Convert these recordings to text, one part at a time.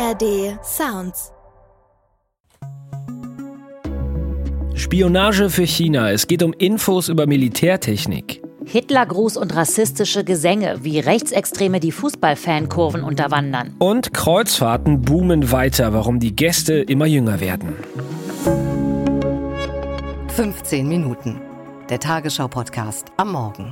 ARD Sounds. Spionage für China. Es geht um Infos über Militärtechnik. Hitlergruß und rassistische Gesänge, wie Rechtsextreme die Fußballfankurven unterwandern. Und Kreuzfahrten boomen weiter, warum die Gäste immer jünger werden. 15 Minuten. Der Tagesschau-Podcast am Morgen.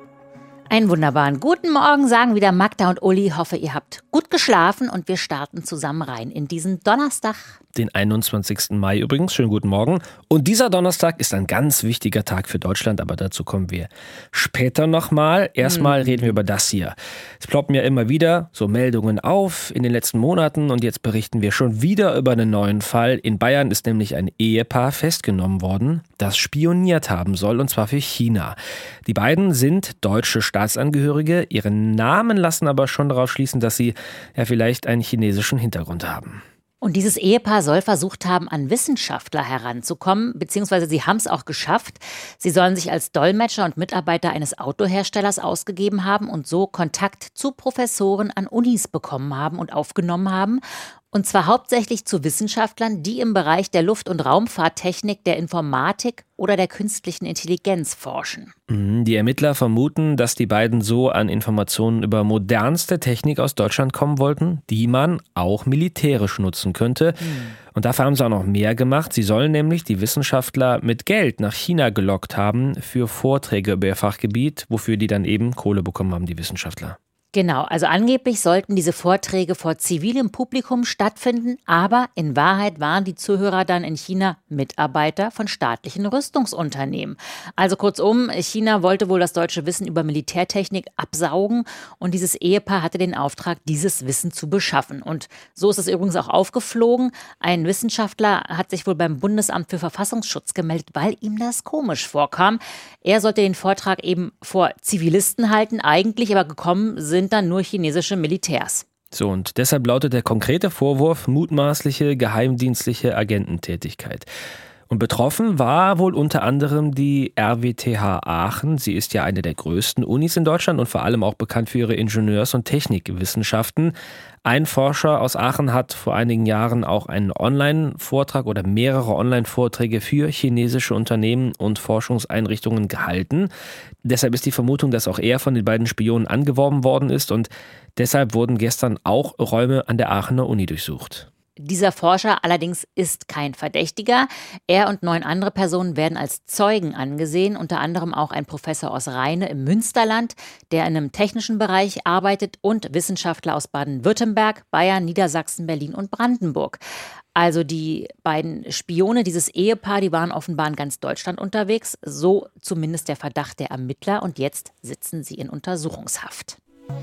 Einen wunderbaren guten Morgen, sagen wieder Magda und Uli. Hoffe, ihr habt gut geschlafen und wir starten zusammen rein in diesen Donnerstag. Den 21. Mai übrigens. Schönen guten Morgen. Und dieser Donnerstag ist ein ganz wichtiger Tag für Deutschland, aber dazu kommen wir später nochmal. Erstmal reden wir über das hier. Es ploppen ja immer wieder so Meldungen auf in den letzten Monaten und jetzt berichten wir schon wieder über einen neuen Fall. In Bayern ist nämlich ein Ehepaar festgenommen worden, das spioniert haben soll, und zwar für China. Die beiden sind deutsche Staatsangehörige. Ihre Namen lassen aber schon darauf schließen, dass sie ja vielleicht einen chinesischen Hintergrund haben. Und dieses Ehepaar soll versucht haben, an Wissenschaftler heranzukommen, beziehungsweise sie haben es auch geschafft. Sie sollen sich als Dolmetscher und Mitarbeiter eines Autoherstellers ausgegeben haben und so Kontakt zu Professoren an Unis bekommen haben und aufgenommen haben. Und zwar hauptsächlich zu Wissenschaftlern, die im Bereich der Luft- und Raumfahrttechnik, der Informatik oder der künstlichen Intelligenz forschen. Die Ermittler vermuten, dass die beiden so an Informationen über modernste Technik aus Deutschland kommen wollten, die man auch militärisch nutzen könnte. Und dafür haben sie auch noch mehr gemacht. Sie sollen nämlich die Wissenschaftler mit Geld nach China gelockt haben für Vorträge über ihr Fachgebiet, wofür die dann eben Kohle bekommen haben, die Wissenschaftler. Genau, also angeblich sollten diese Vorträge vor zivilem Publikum stattfinden, aber in Wahrheit waren die Zuhörer dann in China Mitarbeiter von staatlichen Rüstungsunternehmen. Also kurzum, China wollte wohl das deutsche Wissen über Militärtechnik absaugen und dieses Ehepaar hatte den Auftrag, dieses Wissen zu beschaffen. Und so ist es übrigens auch aufgeflogen. Ein Wissenschaftler hat sich wohl beim Bundesamt für Verfassungsschutz gemeldet, weil ihm das komisch vorkam. Er sollte den Vortrag eben vor Zivilisten halten, eigentlich aber gekommen sind dann nur chinesische Militärs. So, und deshalb lautet der konkrete Vorwurf mutmaßliche geheimdienstliche Agententätigkeit. Und betroffen war wohl unter anderem die RWTH Aachen. Sie ist ja eine der größten Unis in Deutschland und vor allem auch bekannt für ihre Ingenieurs- und Technikwissenschaften. Ein Forscher aus Aachen hat vor einigen Jahren auch einen Online-Vortrag oder mehrere Online-Vorträge für chinesische Unternehmen und Forschungseinrichtungen gehalten. Deshalb ist die Vermutung, dass auch er von den beiden Spionen angeworben worden ist und deshalb wurden gestern auch Räume an der Aachener Uni durchsucht. Dieser Forscher allerdings ist kein Verdächtiger. Er und 9 andere Personen werden als Zeugen angesehen, unter anderem auch ein Professor aus Rheine im Münsterland, der in einem technischen Bereich arbeitet, und Wissenschaftler aus Baden-Württemberg, Bayern, Niedersachsen, Berlin und Brandenburg. Also die beiden Spione, dieses Ehepaar, die waren offenbar in ganz Deutschland unterwegs, so zumindest der Verdacht der Ermittler, und jetzt sitzen sie in Untersuchungshaft.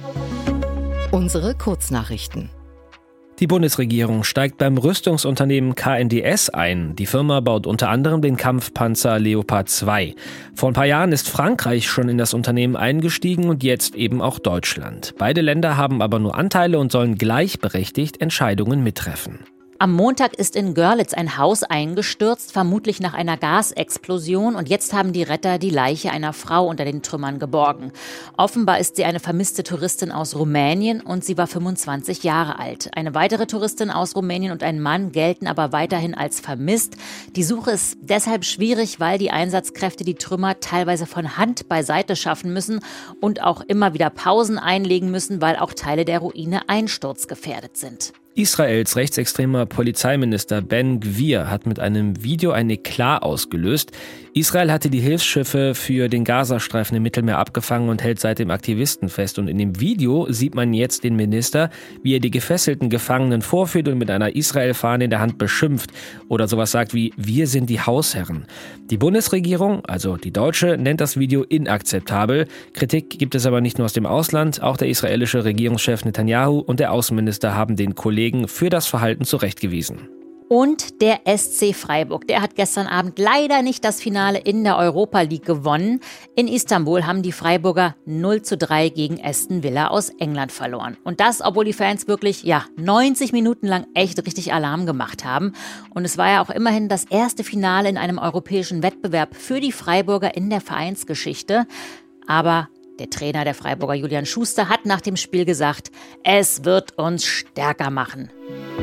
Unsere Kurznachrichten. Die Bundesregierung steigt beim Rüstungsunternehmen KNDS ein. Die Firma baut unter anderem den Kampfpanzer Leopard 2. Vor ein paar Jahren ist Frankreich schon in das Unternehmen eingestiegen und jetzt eben auch Deutschland. Beide Länder haben aber nur Anteile und sollen gleichberechtigt Entscheidungen mittreffen. Am Montag ist in Görlitz ein Haus eingestürzt, vermutlich nach einer Gasexplosion. Und jetzt haben die Retter die Leiche einer Frau unter den Trümmern geborgen. Offenbar ist sie eine vermisste Touristin aus Rumänien und sie war 25 Jahre alt. Eine weitere Touristin aus Rumänien und ein Mann gelten aber weiterhin als vermisst. Die Suche ist deshalb schwierig, weil die Einsatzkräfte die Trümmer teilweise von Hand beiseite schaffen müssen und auch immer wieder Pausen einlegen müssen, weil auch Teile der Ruine einsturzgefährdet sind. Israels rechtsextremer Polizeiminister Ben Gvir hat mit einem Video ein Eklat ausgelöst. Israel hatte die Hilfsschiffe für den Gazastreifen im Mittelmeer abgefangen und hält seitdem Aktivisten fest. Und in dem Video sieht man jetzt den Minister, wie er die gefesselten Gefangenen vorführt und mit einer Israel-Fahne in der Hand beschimpft oder sowas sagt wie „Wir sind die Hausherren". Die Bundesregierung, also die deutsche, nennt das Video inakzeptabel. Kritik gibt es aber nicht nur aus dem Ausland. Auch der israelische Regierungschef Netanyahu und der Außenminister haben den Kollegen für das Verhalten zurechtgewiesen. Und der SC Freiburg, der hat gestern Abend leider nicht das Finale in der Europa League gewonnen. In Istanbul haben die Freiburger 0:3 gegen Aston Villa aus England verloren. Und das, obwohl die Fans wirklich 90 Minuten lang echt richtig Alarm gemacht haben. Und es war ja auch immerhin das erste Finale in einem europäischen Wettbewerb für die Freiburger in der Vereinsgeschichte. Aber der Trainer der Freiburger, Julian Schuster, hat nach dem Spiel gesagt, es wird uns stärker machen.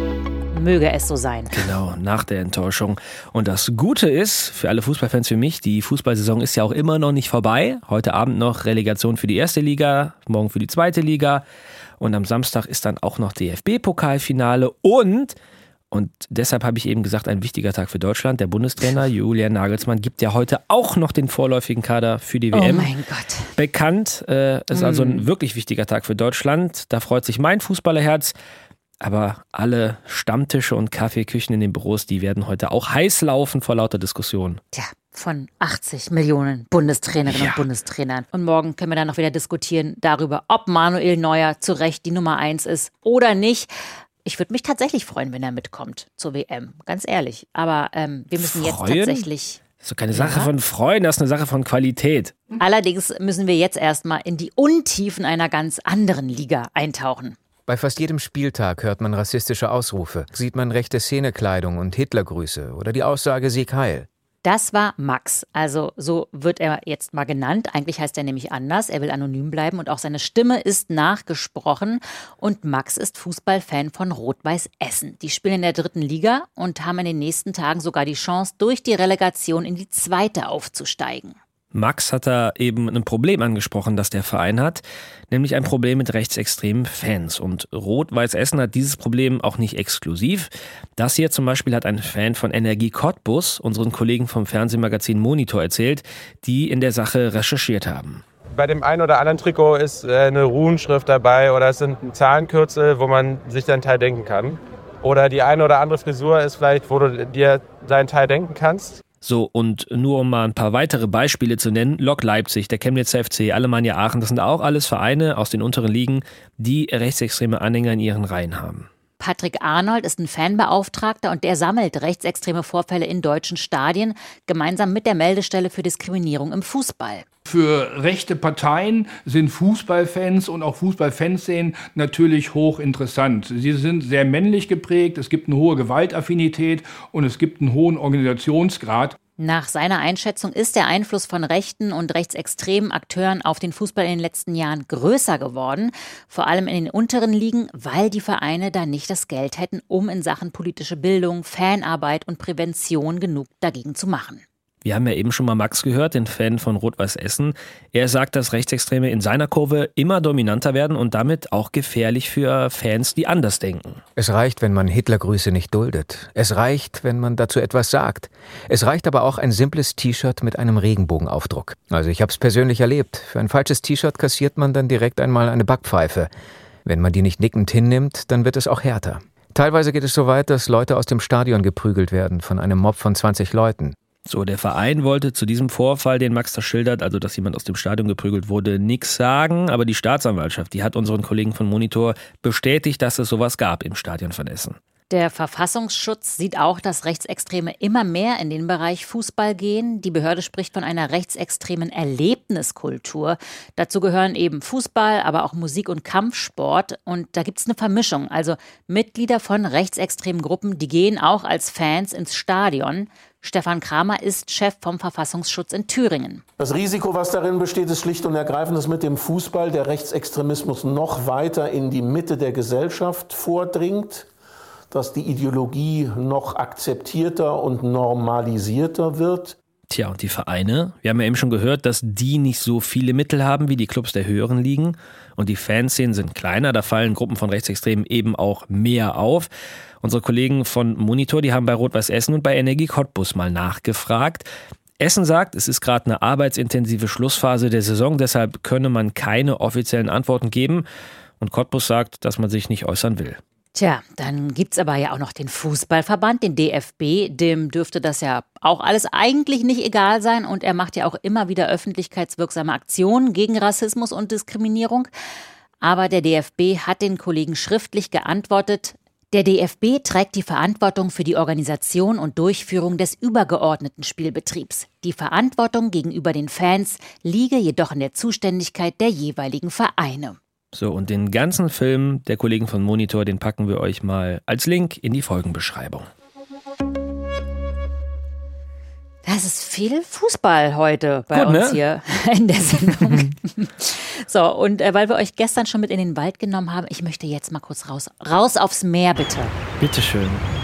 Möge es so sein. Genau, nach der Enttäuschung. Und das Gute ist, für alle Fußballfans wie mich, die Fußballsaison ist ja auch immer noch nicht vorbei. Heute Abend noch Relegation für die erste Liga, morgen für die zweite Liga. Und am Samstag ist dann auch noch DFB-Pokalfinale. Und deshalb habe ich eben gesagt, ein wichtiger Tag für Deutschland. Der Bundestrainer Julian Nagelsmann gibt ja heute auch noch den vorläufigen Kader für die WM. Oh mein Gott. Bekannt. Ist also ein wirklich wichtiger Tag für Deutschland. Da freut sich mein Fußballerherz. Aber alle Stammtische und Kaffeeküchen in den Büros, die werden heute auch heiß laufen vor lauter Diskussionen. Tja, von 80 Millionen Bundestrainerinnen und Bundestrainern. Und morgen können wir dann noch wieder diskutieren darüber, ob Manuel Neuer zu Recht die Nummer 1 ist oder nicht. Ich würde mich tatsächlich freuen, wenn er mitkommt zur WM, ganz ehrlich. Aber wir müssen jetzt tatsächlich... Das ist doch keine Sache von Freuen, das ist eine Sache von Qualität. Allerdings müssen wir jetzt erstmal in die Untiefen einer ganz anderen Liga eintauchen. Bei fast jedem Spieltag hört man rassistische Ausrufe, sieht man rechte Szenekleidung und Hitlergrüße oder die Aussage Sieg Heil. Das war Max, also so wird er jetzt mal genannt. Eigentlich heißt er nämlich anders, er will anonym bleiben und auch seine Stimme ist nachgesprochen. Und Max ist Fußballfan von Rot-Weiß Essen. Die spielen in der 3. Liga und haben in den nächsten Tagen sogar die Chance, durch die Relegation in die 2. aufzusteigen. Max hat da eben ein Problem angesprochen, das der Verein hat, nämlich ein Problem mit rechtsextremen Fans. Und Rot-Weiß Essen hat dieses Problem auch nicht exklusiv. Das hier zum Beispiel hat ein Fan von Energie Cottbus, unseren Kollegen vom Fernsehmagazin Monitor, erzählt, die in der Sache recherchiert haben. Bei dem einen oder anderen Trikot ist eine Runenschrift dabei oder es sind Zahlenkürzel, wo man sich seinen Teil denken kann. Oder die eine oder andere Frisur ist vielleicht, wo du dir deinen Teil denken kannst. So, und nur um mal ein paar weitere Beispiele zu nennen, Lok Leipzig, der Chemnitzer FC, Alemannia Aachen, das sind auch alles Vereine aus den unteren Ligen, die rechtsextreme Anhänger in ihren Reihen haben. Patrick Arnold ist ein Fanbeauftragter und der sammelt rechtsextreme Vorfälle in deutschen Stadien, gemeinsam mit der Meldestelle für Diskriminierung im Fußball. Für rechte Parteien sind Fußballfans und auch Fußballfanszenen natürlich hochinteressant. Sie sind sehr männlich geprägt, es gibt eine hohe Gewaltaffinität und es gibt einen hohen Organisationsgrad. Nach seiner Einschätzung ist der Einfluss von rechten und rechtsextremen Akteuren auf den Fußball in den letzten Jahren größer geworden, vor allem in den unteren Ligen, weil die Vereine da nicht das Geld hätten, um in Sachen politische Bildung, Fanarbeit und Prävention genug dagegen zu machen. Wir haben ja eben schon mal Max gehört, den Fan von Rot-Weiß Essen. Er sagt, dass Rechtsextreme in seiner Kurve immer dominanter werden und damit auch gefährlich für Fans, die anders denken. Es reicht, wenn man Hitlergrüße nicht duldet. Es reicht, wenn man dazu etwas sagt. Es reicht aber auch ein simples T-Shirt mit einem Regenbogenaufdruck. Also ich habe es persönlich erlebt. Für ein falsches T-Shirt kassiert man dann direkt einmal eine Backpfeife. Wenn man die nicht nickend hinnimmt, dann wird es auch härter. Teilweise geht es so weit, dass Leute aus dem Stadion geprügelt werden von einem Mob von 20 Leuten. So, der Verein wollte zu diesem Vorfall, den Max da schildert, also dass jemand aus dem Stadion geprügelt wurde, nichts sagen. Aber die Staatsanwaltschaft, die hat unseren Kollegen von Monitor bestätigt, dass es sowas gab im Stadion von Essen. Der Verfassungsschutz sieht auch, dass Rechtsextreme immer mehr in den Bereich Fußball gehen. Die Behörde spricht von einer rechtsextremen Erlebniskultur. Dazu gehören eben Fußball, aber auch Musik- und Kampfsport. Und da gibt es eine Vermischung. Also Mitglieder von rechtsextremen Gruppen, die gehen auch als Fans ins Stadion. Stefan Kramer ist Chef vom Verfassungsschutz in Thüringen. Das Risiko, was darin besteht, ist schlicht und ergreifend, dass mit dem Fußball der Rechtsextremismus noch weiter in die Mitte der Gesellschaft vordringt, dass die Ideologie noch akzeptierter und normalisierter wird. Tja, und die Vereine, wir haben ja eben schon gehört, dass die nicht so viele Mittel haben wie die Clubs der höheren Ligen. Und die Fanszenen sind kleiner, da fallen Gruppen von Rechtsextremen eben auch mehr auf. Unsere Kollegen von Monitor, die haben bei Rot-Weiß Essen und bei Energie Cottbus mal nachgefragt. Essen sagt, es ist gerade eine arbeitsintensive Schlussphase der Saison, deshalb könne man keine offiziellen Antworten geben. Und Cottbus sagt, dass man sich nicht äußern will. Tja, dann gibt's aber ja auch noch den Fußballverband, den DFB. Dem dürfte das ja auch alles eigentlich nicht egal sein. Und er macht ja auch immer wieder öffentlichkeitswirksame Aktionen gegen Rassismus und Diskriminierung. Aber der DFB hat den Kollegen schriftlich geantwortet, der DFB trägt die Verantwortung für die Organisation und Durchführung des übergeordneten Spielbetriebs. Die Verantwortung gegenüber den Fans liege jedoch in der Zuständigkeit der jeweiligen Vereine. So, und den ganzen Film der Kollegen von Monitor, den packen wir euch mal als Link in die Folgenbeschreibung. Das ist viel Fußball heute bei Gut, uns ne? hier in der Sendung. So, und weil wir euch gestern schon mit in den Wald genommen haben, ich möchte jetzt mal kurz raus aufs Meer, bitte. Bitteschön.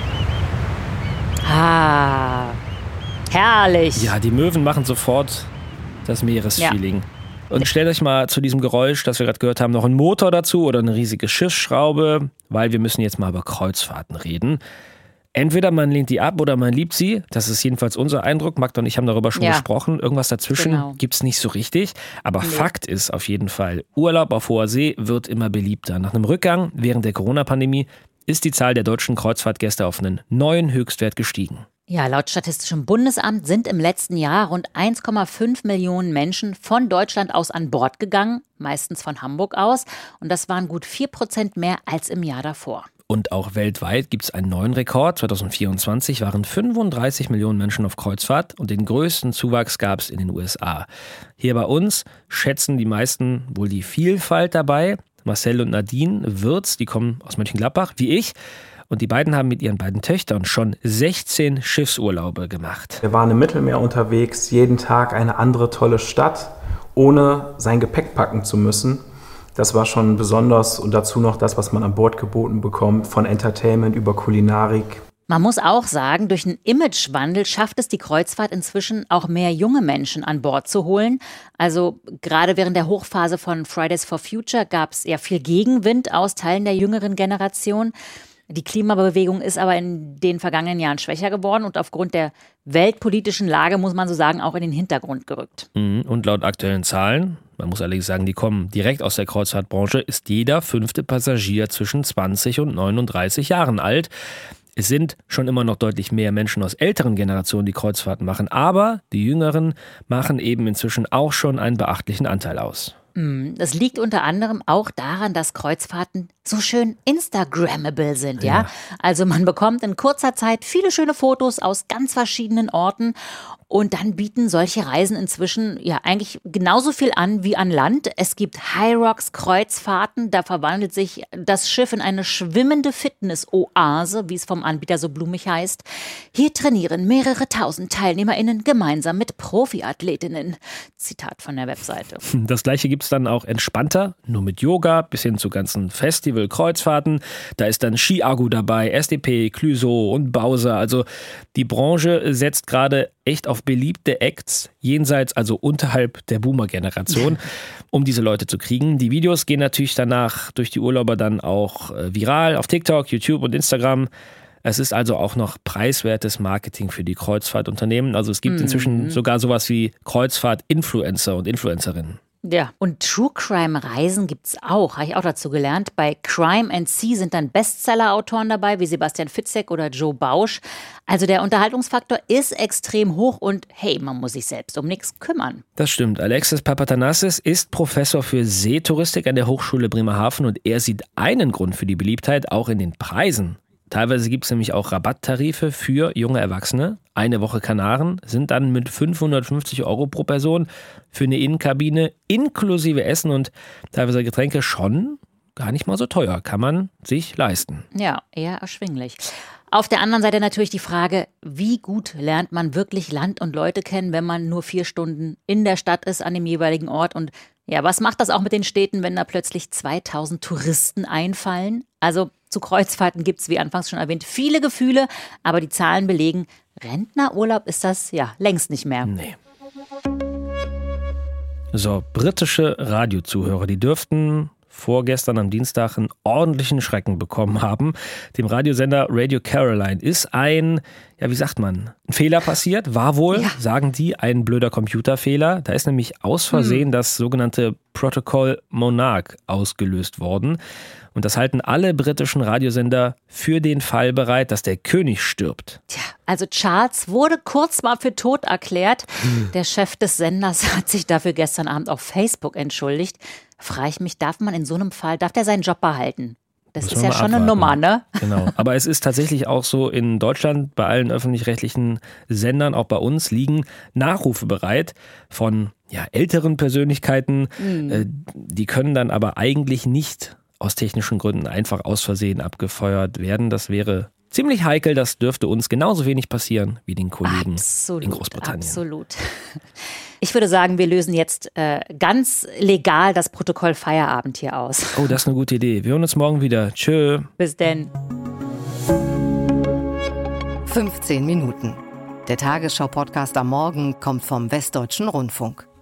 Ah, herrlich. Ja, die Möwen machen sofort das Meeresfeeling. Ja. Und stellt euch mal zu diesem Geräusch, das wir gerade gehört haben, noch einen Motor dazu oder eine riesige Schiffsschraube, weil wir müssen jetzt mal über Kreuzfahrten reden. Entweder man lehnt die ab oder man liebt sie. Das ist jedenfalls unser Eindruck. Magda und ich haben darüber schon gesprochen. Irgendwas dazwischen gibt's nicht so richtig. Aber Fakt ist auf jeden Fall, Urlaub auf hoher See wird immer beliebter. Nach einem Rückgang während der Corona-Pandemie ist die Zahl der deutschen Kreuzfahrtgäste auf einen neuen Höchstwert gestiegen. Ja, laut Statistischem Bundesamt sind im letzten Jahr rund 1,5 Millionen Menschen von Deutschland aus an Bord gegangen, meistens von Hamburg aus. Und das waren gut 4% mehr als im Jahr davor. Und auch weltweit gibt es einen neuen Rekord. 2024 waren 35 Millionen Menschen auf Kreuzfahrt und den größten Zuwachs gab es in den USA. Hier bei uns schätzen die meisten wohl die Vielfalt dabei. Marcel und Nadine Wirz, die kommen aus Mönchengladbach, wie ich. Und die beiden haben mit ihren beiden Töchtern schon 16 Schiffsurlaube gemacht. Wir waren im Mittelmeer unterwegs, jeden Tag eine andere tolle Stadt, ohne sein Gepäck packen zu müssen. Das war schon besonders und dazu noch das, was man an Bord geboten bekommt, von Entertainment über Kulinarik. Man muss auch sagen, durch einen Imagewandel schafft es die Kreuzfahrt inzwischen auch mehr junge Menschen an Bord zu holen. Also gerade während der Hochphase von Fridays for Future gab es ja viel Gegenwind aus Teilen der jüngeren Generation. Die Klimabewegung ist aber in den vergangenen Jahren schwächer geworden und aufgrund der weltpolitischen Lage, muss man so sagen, auch in den Hintergrund gerückt. Und laut aktuellen Zahlen, man muss allerdings sagen, die kommen direkt aus der Kreuzfahrtbranche, ist jeder 5. Passagier zwischen 20 und 39 Jahren alt. Es sind schon immer noch deutlich mehr Menschen aus älteren Generationen, die Kreuzfahrten machen, aber die Jüngeren machen eben inzwischen auch schon einen beachtlichen Anteil aus. Das liegt unter anderem auch daran, dass Kreuzfahrten so schön Instagrammable sind, ja? Also man bekommt in kurzer Zeit viele schöne Fotos aus ganz verschiedenen Orten und dann bieten solche Reisen inzwischen ja eigentlich genauso viel an wie an Land. Es gibt High-Rocks-Kreuzfahrten, da verwandelt sich das Schiff in eine schwimmende Fitness-Oase, wie es vom Anbieter so blumig heißt. Hier trainieren mehrere tausend TeilnehmerInnen gemeinsam mit Profiathletinnen. Zitat von der Webseite. Das gleiche gibt es dann auch entspannter, nur mit Yoga bis hin zu ganzen Festival-Kreuzfahrten. Da ist dann Ski-Agu dabei, SDP, Clüso und Bowser. Also die Branche setzt gerade echt auf beliebte Acts, jenseits, also unterhalb der Boomer-Generation, um diese Leute zu kriegen. Die Videos gehen natürlich danach durch die Urlauber dann auch viral auf TikTok, YouTube und Instagram. Es ist also auch noch preiswertes Marketing für die Kreuzfahrtunternehmen. Also es gibt inzwischen sogar sowas wie Kreuzfahrt-Influencer und Influencerinnen. Ja, und True-Crime-Reisen gibt's auch, habe ich auch dazu gelernt. Bei Crime & Sea sind dann Bestseller-Autoren dabei, wie Sebastian Fitzek oder Joe Bausch. Also der Unterhaltungsfaktor ist extrem hoch und hey, man muss sich selbst um nichts kümmern. Das stimmt. Alexis Papatanassis ist Professor für Seetouristik an der Hochschule Bremerhaven und er sieht einen Grund für die Beliebtheit auch in den Preisen. Teilweise gibt es nämlich auch Rabatttarife für junge Erwachsene. Eine Woche Kanaren sind dann mit 550 € pro Person für eine Innenkabine inklusive Essen und teilweise Getränke schon gar nicht mal so teuer. Kann man sich leisten. Ja, eher erschwinglich. Auf der anderen Seite natürlich die Frage, wie gut lernt man wirklich Land und Leute kennen, wenn man nur 4 Stunden in der Stadt ist an dem jeweiligen Ort und ja, was macht das auch mit den Städten, wenn da plötzlich 2000 Touristen einfallen? Also zu Kreuzfahrten gibt es, wie anfangs schon erwähnt, viele Gefühle, aber die Zahlen belegen, Rentnerurlaub ist das ja längst nicht mehr. Nee. So, britische Radiozuhörer, die dürften vorgestern am Dienstag einen ordentlichen Schrecken bekommen haben. Dem Radiosender Radio Caroline ist ein Fehler passiert, war wohl, sagen die, ein blöder Computerfehler. Da ist nämlich aus Versehen das sogenannte Protocol Monarch ausgelöst worden. Und das halten alle britischen Radiosender für den Fall bereit, dass der König stirbt. Tja, also Charles wurde kurz mal für tot erklärt. Der Chef des Senders hat sich dafür gestern Abend auf Facebook entschuldigt. Frage ich mich, darf der seinen Job behalten? Das ist ja schon eine Nummer, ne? Genau. Aber es ist tatsächlich auch so, in Deutschland, bei allen öffentlich-rechtlichen Sendern, auch bei uns, liegen Nachrufe bereit von älteren Persönlichkeiten. Die können dann aber eigentlich nicht aus technischen Gründen einfach aus Versehen abgefeuert werden. Das wäre ziemlich heikel. Das dürfte uns genauso wenig passieren wie den Kollegen in Großbritannien. Absolut. Ich würde sagen, wir lösen jetzt ganz legal das Protokoll Feierabend hier aus. Oh, das ist eine gute Idee. Wir hören uns morgen wieder. Tschö. Bis denn. 15 Minuten. Der Tagesschau-Podcast am Morgen kommt vom Westdeutschen Rundfunk.